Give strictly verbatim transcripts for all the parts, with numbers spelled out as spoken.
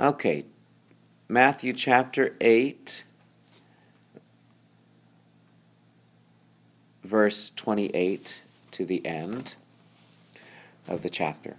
Okay, Matthew chapter eight, verse twenty-eight to the end of the chapter.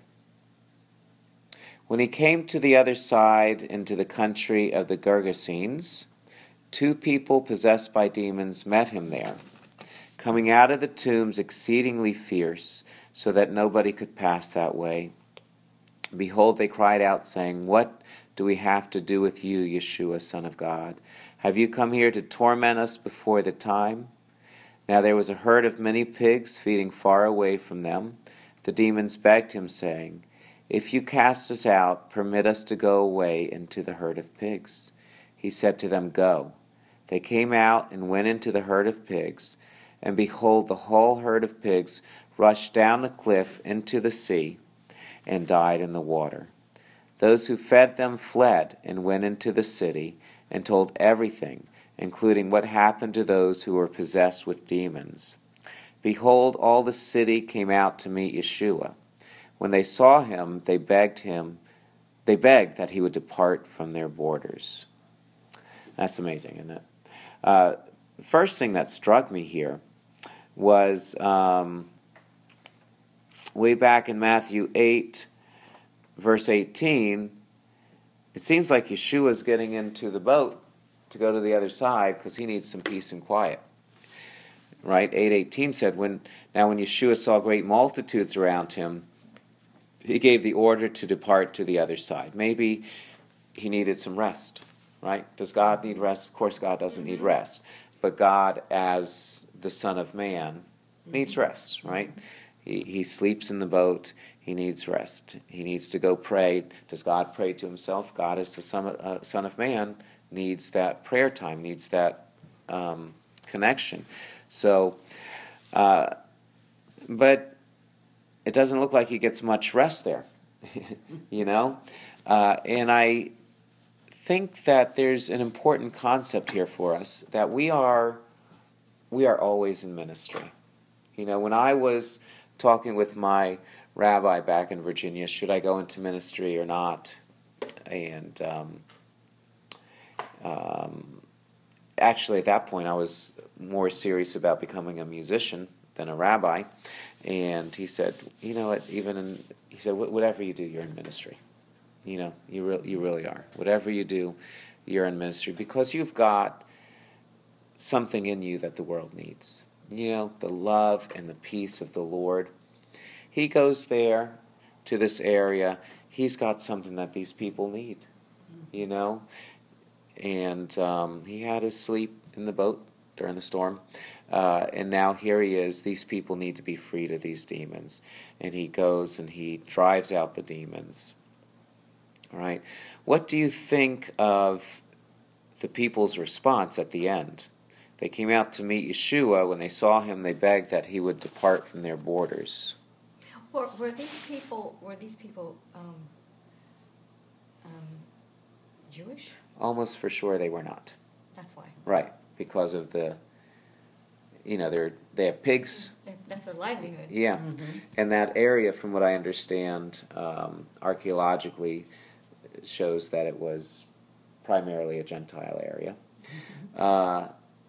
When he came to the other side into the country of the Gergesenes, two people possessed by demons met him there, coming out of the tombs exceedingly fierce, so that nobody could pass that way. Behold, they cried out, saying, "What do we have to do with you, Yeshua, Son of God? Have you come here to torment us before the time?" Now there was a herd of many pigs feeding far away from them. The demons begged him, saying, "If you cast us out, permit us to go away into the herd of pigs." He said to them, "Go." They came out and went into the herd of pigs, and behold, the whole herd of pigs rushed down the cliff into the sea and died in the water. Those who fed them fled and went into the city and told everything, including what happened to those who were possessed with demons. Behold, all the city came out to meet Yeshua. When they saw him, they begged him, they begged that he would depart from their borders. That's amazing, isn't it? Uh, the first thing that struck me here was um, way back in Matthew eight, verse eighteen, it seems like Yeshua is getting into the boat to go to the other side because he needs some peace and quiet. Right? eight eighteen said, "When now when Yeshua saw great multitudes around him, he gave the order to depart to the other side." Maybe he needed some rest, right? Does God need rest? Of course God doesn't need rest. But God, as the Son of Man, needs rest, right? He, he sleeps in the boat. He needs rest. He needs to go pray. Does God pray to himself? God, as the Son of, uh, son of Man, needs that prayer time, needs that um, connection. So, uh, but it doesn't look like he gets much rest there, you know? Uh, and I think that there's an important concept here for us, that we are we are always in ministry. You know, when I was talking with my rabbi back in Virginia, should I go into ministry or not? And um, um, actually at that point I was more serious about becoming a musician than a rabbi. And he said, you know what, even in, he said, whatever you do, you're in ministry. You know, you, re- you really are. Whatever you do, you're in ministry because you've got something in you that the world needs. You know, the love and the peace of the Lord. He goes there to this area. He's got something that these people need, you know. And um, he had his sleep in the boat during the storm. Uh, and now here he is. These people need to be freed of these demons. And he goes and he drives out the demons. All right. What do you think of the people's response at the end? They came out to meet Yeshua. When they saw him, they begged that he would depart from their borders. Were, were these people? Were these people um, um, Jewish? Almost for sure they were not. That's why. Right, because of the, you know, they're they have pigs. That's their livelihood. Yeah, mm-hmm. And that area, from what I understand, um, archaeologically, shows that it was primarily a Gentile area. Mm-hmm. Uh,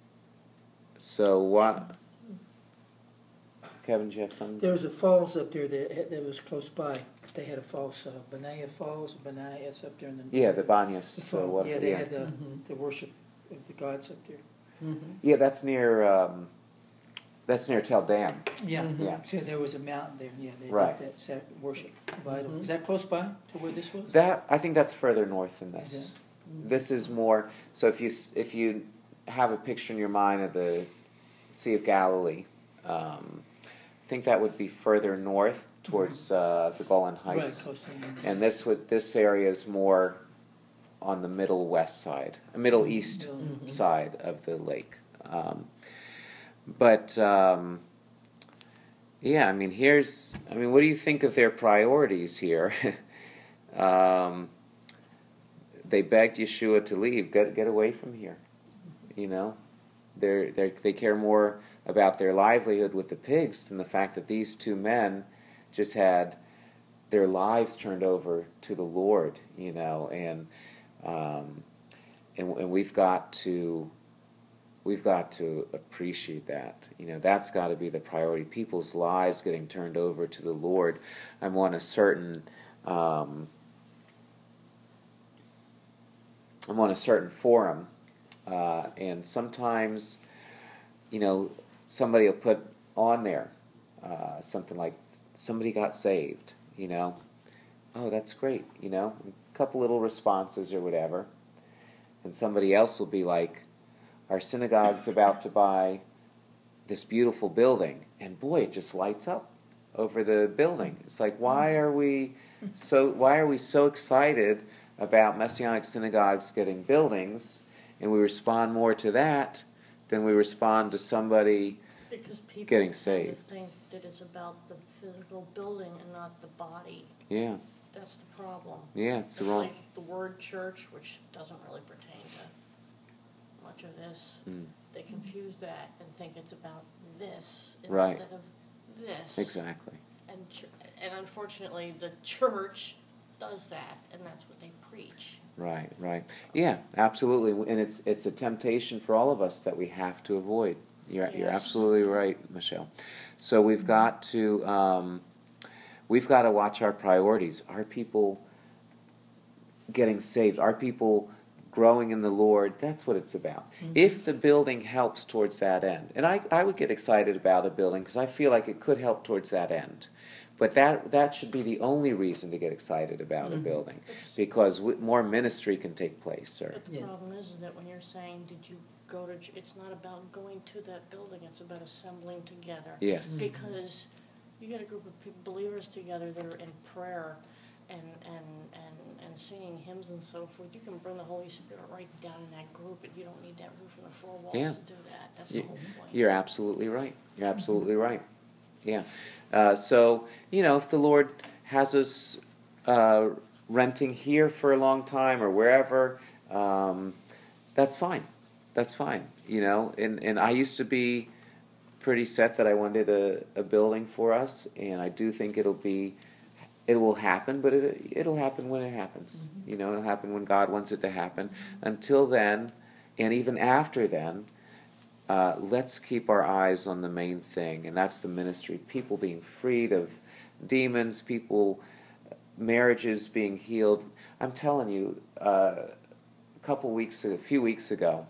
so what? Kevin, do you have something? There was a falls up there that that was close by. They had a falls, uh, Benaiah Falls, Benaiah up there in the yeah, the Banyas. The so what, yeah, they yeah. had the mm-hmm. the worship of the gods up there. Mm-hmm. Yeah, that's near um, that's near Tel Dan. Yeah, Mm-hmm. yeah. So there was a mountain there. Yeah, they right. did that sat worship. Vital. Mm-hmm. Is that close by to where this was? That I think that's further north than this. Is Mm-hmm. This is more. So if you if you have a picture in your mind of the Sea of Galilee. Um, I think that would be further north towards uh, the Golan Heights, right, close to and this would this area is more on the middle west side, middle east Mm-hmm. side of the lake. Um, but um, yeah, I mean, here's I mean, what do you think of their priorities here? um, they begged Yeshua to leave, get get away from here. You know, they they they care more about their livelihood with the pigs than the fact that these two men just had their lives turned over to the Lord, you know, and um, and, and we've got to we've got to appreciate that. You know, that's got to be the priority. People's lives getting turned over to the Lord. I'm on a certain um, I'm on a certain forum, uh, and sometimes, you know, somebody will put on there uh, something like somebody got saved. You know, oh, that's great. You know, a couple little responses or whatever, and somebody else will be like, our synagogue's about to buy this beautiful building, and boy, it just lights up over the building. It's like, why are we so why are we so excited about Messianic synagogues getting buildings, and we respond more to that than we respond to somebody Because people getting tend saved. to think that it's about the physical building and not the body. Yeah, That's the problem. yeah, it's It's the wrong. like the word church, which doesn't really pertain to much of this. Mm, They confuse that and think it's about this Right. instead of this. exactly. And ch- and unfortunately, the church does that, and that's what they preach. Right, right. Yeah, absolutely. And it's it's a temptation for all of us that we have to avoid. You're you're Yes. absolutely right, Michelle. So we've got to um, we've got to watch our priorities. Are people getting saved? Are people growing in the Lord? That's what it's about. If the building helps towards that end, and I, I would get excited about a building because I feel like it could help towards that end. But that that should be the only reason to get excited about a Mhm. building, because w- more ministry can take place, sir. But the Yes. problem is, is that when you're saying, did you go to, ch-" it's not about going to that building, it's about assembling together. Yes. Because you get a group of people, believers together that are in prayer and, and, and, and singing hymns and so forth. You can bring the Holy Spirit right down in that group, and you don't need that roof and the four walls Yeah. to do that. That's the Ye- whole point. You're absolutely right. You're absolutely right. Yeah. Uh, so, you know, if the Lord has us uh, renting here for a long time or wherever, um, that's fine. That's fine. You know, and, and I used to be pretty set that I wanted a, a building for us, and I do think it'll be, it will happen, but it, it'll happen when it happens. You know, it'll happen when God wants it to happen. Until then, and even after then, Uh, let's keep our eyes on the main thing, and that's the ministry. People being freed of demons, people, marriages being healed. I'm telling you, uh, a couple weeks, a few weeks ago,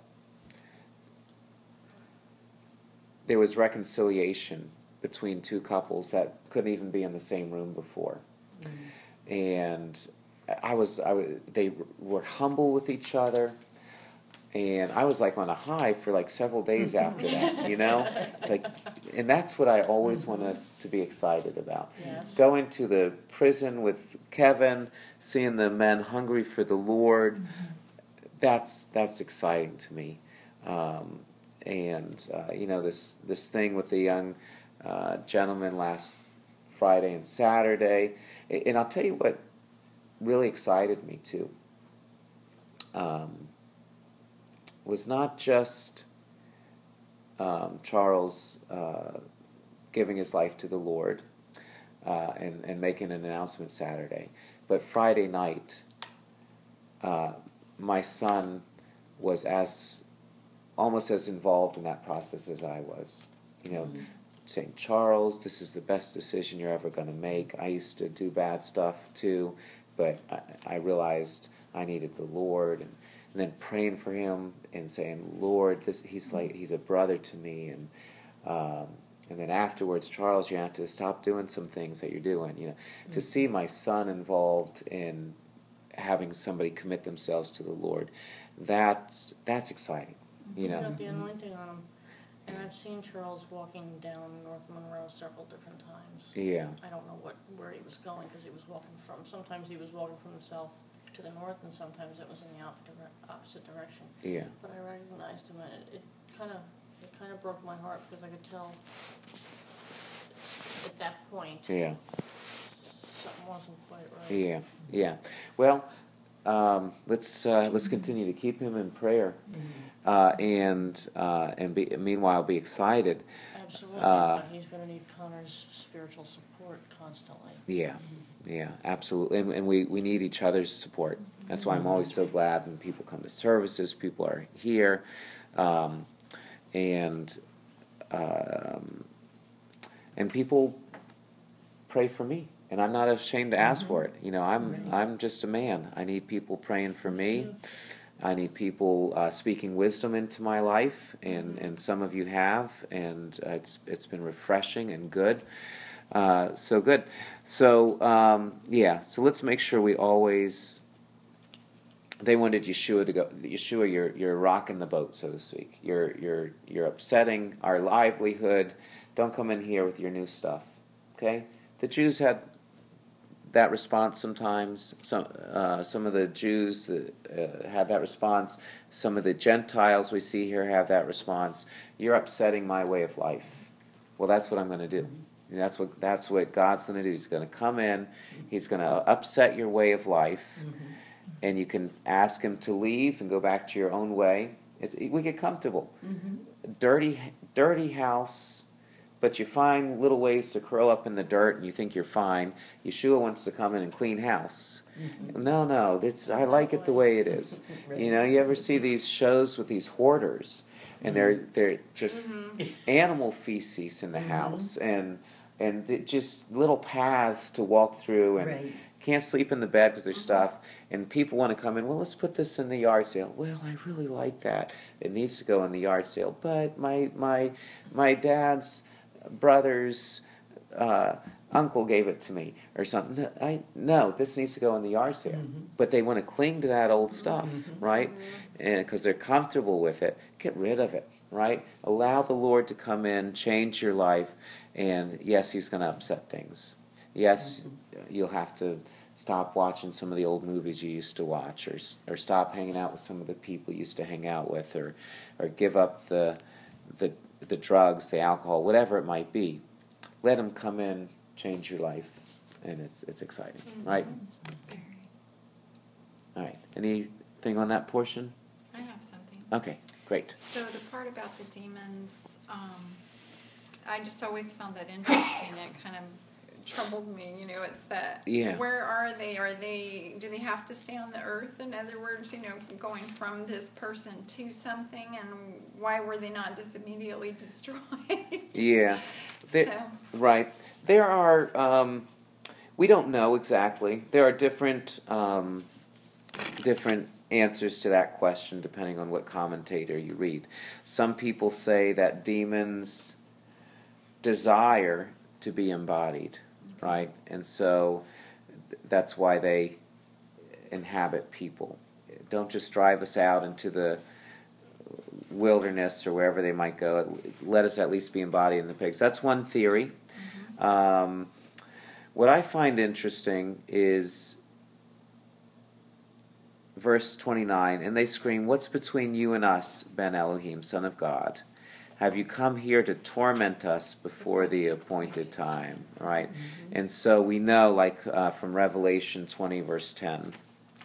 there was reconciliation between two couples that couldn't even be in the same room before, and I was, I was, they were humble with each other. And I was like on a high for like several days after that, you know? It's like, and that's what I always want us to be excited about. Yes. Going to the prison with Kevin, seeing the men hungry for the Lord, that's that's exciting to me. Um, and, uh, you know, this, this thing with the young uh, gentleman last Friday and Saturday. And I'll tell you what really excited me too. Um, was not just um, Charles uh, giving his life to the Lord uh, and, and making an announcement Saturday, but Friday night, uh, my son was as almost as involved in that process as I was. You know, mm-hmm. saying, Charles, this is the best decision you're ever going to make. I used to do bad stuff too, but I, I realized I needed the Lord, and And then praying for him and saying, Lord, this he's like he's a brother to me, and um, and then afterwards, Charles, you have to stop doing some things that you're doing. You know, mm-hmm. to see my son involved in having somebody commit themselves to the Lord, that's that's exciting. You He's know, got the anointing on him, and I've seen Charles walking down North Monroe several different times. Yeah. I don't know what where he was going because he was walking from. Sometimes he was walking from the south to the north, and sometimes it was in the opposite opposite direction. Yeah. But I recognized him, and it, it kind of it kind of broke my heart because I could tell at that point Yeah. something wasn't quite right. Yeah. Yeah. Well, um, let's uh, let's continue to keep him in prayer, uh, and uh, and be, meanwhile be excited. Absolutely, Uh, but he's going to need Connor's spiritual support constantly. Yeah. Yeah, absolutely. And, and we, we need each other's support. That's why I'm always so glad when people come to services, people are here. Um, and um, and people pray for me. And I'm not ashamed to ask for it. You know, I'm Right. I'm just a man. I need people praying for me. I need people uh, speaking wisdom into my life, and, and some of you have, and uh, it's it's been refreshing and good. Uh, so good. So um, yeah. So let's make sure we always. They wanted Yeshua to go. Yeshua, you're you're rocking the boat, so to speak. You're you're you're upsetting our livelihood. Don't come in here with your new stuff. Okay. The Jews had that response sometimes. Some uh, some of the Jews that, uh, have that response. Some of the Gentiles we see here have that response. You're upsetting my way of life. Well, that's what I'm going to do. And that's what that's what God's going to do. He's going to come in. He's going to upset your way of life, Mhm. and you can ask him to leave and go back to your own way. It's, we get comfortable. Mhm. Dirty, dirty house. But you find little ways to curl up in the dirt and you think you're fine. Yeshua wants to come in and clean house. Mhm. No, no, it's, I like it the way it is. Right. You know, you ever see these shows with these hoarders, and they're they're just animal feces in the Mhm. house, and and th- just little paths to walk through, and Right. can't sleep in the bed because there's stuff. And people want to come in. Well, let's put this in the yard sale. Well, I really like that. It needs to go in the yard sale. But my my my dad's brother's uh, uncle gave it to me or something. No, I no, this needs to go in the yard sale. Mhm. But they want to cling to that old stuff, Mhm. right? And because they're comfortable with it, get rid of it, right? Allow the Lord to come in, change your life, and yes, He's going to upset things. Yes, you'll have to stop watching some of the old movies you used to watch, or or stop hanging out with some of the people you used to hang out with, or or give up the the the drugs, the alcohol, whatever it might be. Let Him come in, change your life, and it's it's exciting, right? All right. Anything on that portion? I have something. Okay, great. So the part about the demons, um, I just always found that interesting. It kind of troubled me. You know, it's that. Yeah. Where are they? Are they? Do they have to stay on the earth? In other words, you know, going from this person to something, and why were they not just immediately destroyed? Yeah. There- So. Right. There are, um, we don't know exactly. There are different, um, different answers to that question depending on what commentator you read. Some people say that demons desire to be embodied, right? And so that's why they inhabit people. Don't just drive us out into the wilderness or wherever they might go. Let us at least be embodied in the pigs. That's one theory. Mm-hmm. Um, what I find interesting is verse twenty-nine, and they scream, "What's between you and us, Ben Elohim, Son of God? Have you come here to torment us before the appointed time?" Right? Mhm. And so we know, like uh, from Revelation twenty, verse ten.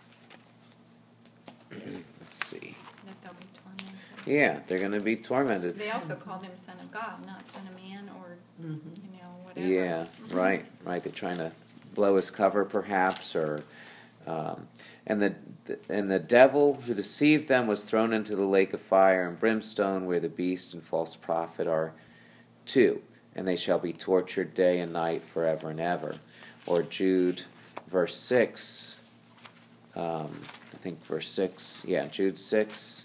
Let's see. That they'll be tormented. Yeah, they're going to be tormented. They also called him Son of God, not Son of Man, or Mhm. you know whatever. Yeah, right, right. They're trying to blow his cover, perhaps, or um, and the and the devil who deceived them was thrown into the lake of fire and brimstone, where the beast and false prophet are too, and they shall be tortured day and night forever and ever. Or Jude, verse six. Um, I think verse six. Yeah, Jude six.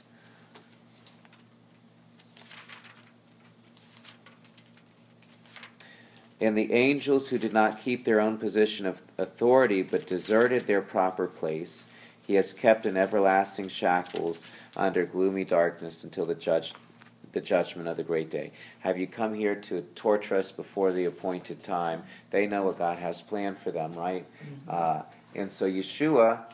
And the angels who did not keep their own position of authority but deserted their proper place, he has kept in everlasting shackles under gloomy darkness until the judge, the judgment of the great day. Have you come here to torture us before the appointed time? They know what God has planned for them, right? Mhm. Uh, and so Yeshua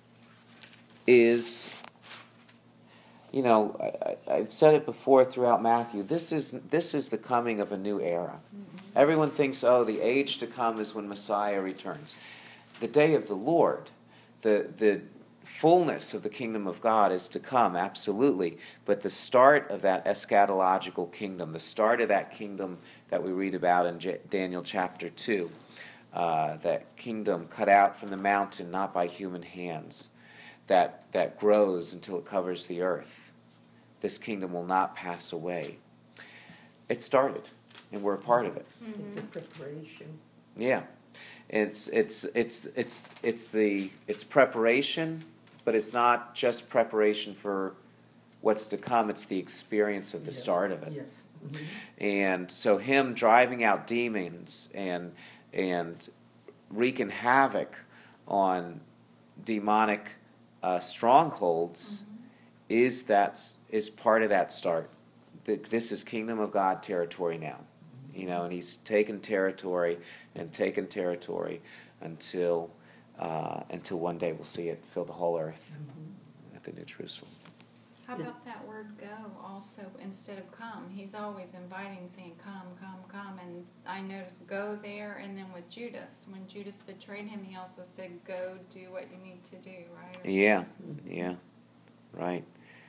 is, you know, I, I, I've said it before throughout Matthew. This is this is the coming of a new era. Everyone thinks, oh, the age to come is when Messiah returns. The day of the Lord, the the fullness of the kingdom of God is to come, absolutely. But the start of that eschatological kingdom, the start of that kingdom that we read about in J- Daniel chapter two, uh, that kingdom cut out from the mountain, not by human hands, that, that grows until it covers the earth. This kingdom will not pass away. It started, and we're a part of it. It's a preparation. Yeah, it's it's it's it's it's the it's preparation, but it's not just preparation for what's to come. It's the experience of the Yes. start of it. Yes. Mhm. And so him driving out demons and and wreaking havoc on demonic uh, strongholds is that is part of that start. The, this is kingdom of God territory now, you know, and he's taken territory and taken territory until uh, until one day we'll see it fill the whole earth Mhm. at the New Jerusalem. How Is- about that word go also instead of come? He's always inviting, saying come, come, come. And I noticed go there, and then with Judas, when Judas betrayed him, he also said go do what you need to do, right? Yeah, yeah, right.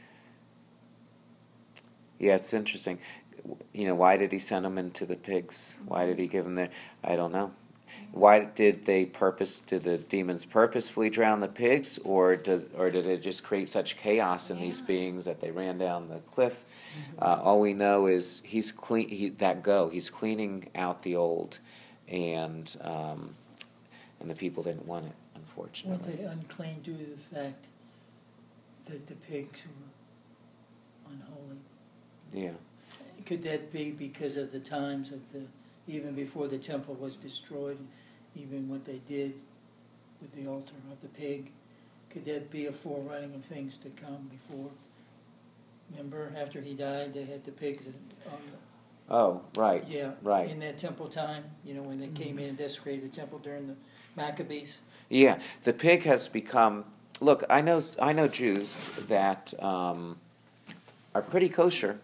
Yeah, it's interesting. You know, why did he send them into the pigs? Why did he give them there? I don't know. Why did they purpose? Did the demons purposefully drown the pigs, or does, or did it just create such chaos in these Yeah. beings that they ran down the cliff? Uh, all we know is he's clean. He, that go. He's cleaning out the old, and um, and the people didn't want it, Weren't unfortunately. they unclean due to the fact that the pigs were unholy? Yeah. Could that be because of the times of the, even before the temple was destroyed, even what they did with the altar of the pig? Could that be a forerunning of things to come before? Remember, after he died, they had the pigs on the, Oh, right. yeah, Right. in that temple time, you know, when they came in and desecrated the temple during the Maccabees. Yeah, the pig has become. Look, I know I know Jews that um, are pretty kosher.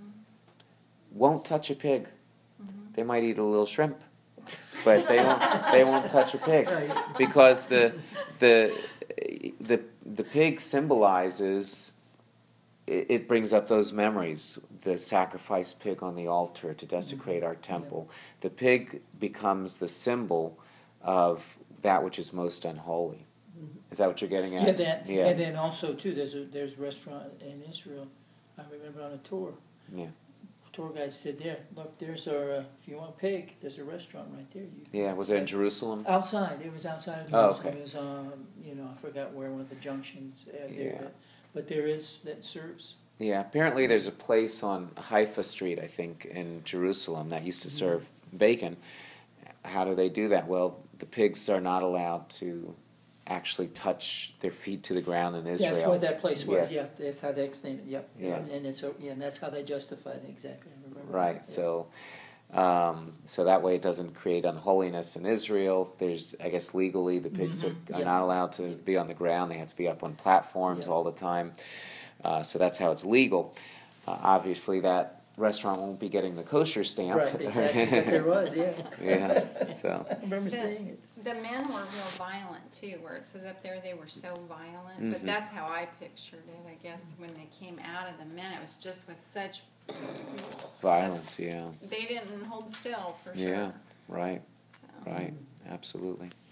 Won't touch a pig. They might eat a little shrimp, but they won't. They won't touch a pig because the the the the pig symbolizes. It, it brings up those memories. The sacrificed pig on the altar to desecrate our temple. The pig becomes the symbol of that which is most unholy. Is that what you're getting at? Yeah, that, Yeah. and then also too, there's a there's a restaurant in Israel. I remember on a tour. Yeah. Tour guide said, "There, look, there's our. Uh, if you want pig, there's a restaurant right there." You can Yeah. Was it in Jerusalem? Outside, it was outside of Oh, Jerusalem. okay. It was, um, you know, I forgot where one of the junctions. Uh, there, Yeah. but, but there is that serves. Yeah, apparently there's a place on Haifa Street, I think, in Jerusalem that used to serve bacon. How do they do that? Well, the pigs are not allowed to actually touch their feet to the ground in Israel. That's what that place was. Yes. Yeah, that's how they extended. Yep. Yeah. And it's a, yeah, and that's how they justified it exactly. I remember. Right, Yeah. so um, so that way it doesn't create unholiness in Israel. There's, I guess, legally the pigs Mhm. are, are Yeah. not allowed to be on the ground. They have to be up on platforms Yeah. all the time. Uh, so that's how it's legal. Uh, obviously, that restaurant won't be getting the kosher stamp. Right, exactly. But there was, yeah. Yeah, so. I remember The- seeing it. The men were real violent too, where it says up there they were so violent. But Mhm. that's how I pictured it. I guess when they came out of the men, it was just with such. Violence, yeah. They didn't hold still for sure. Yeah, right, So. right, absolutely.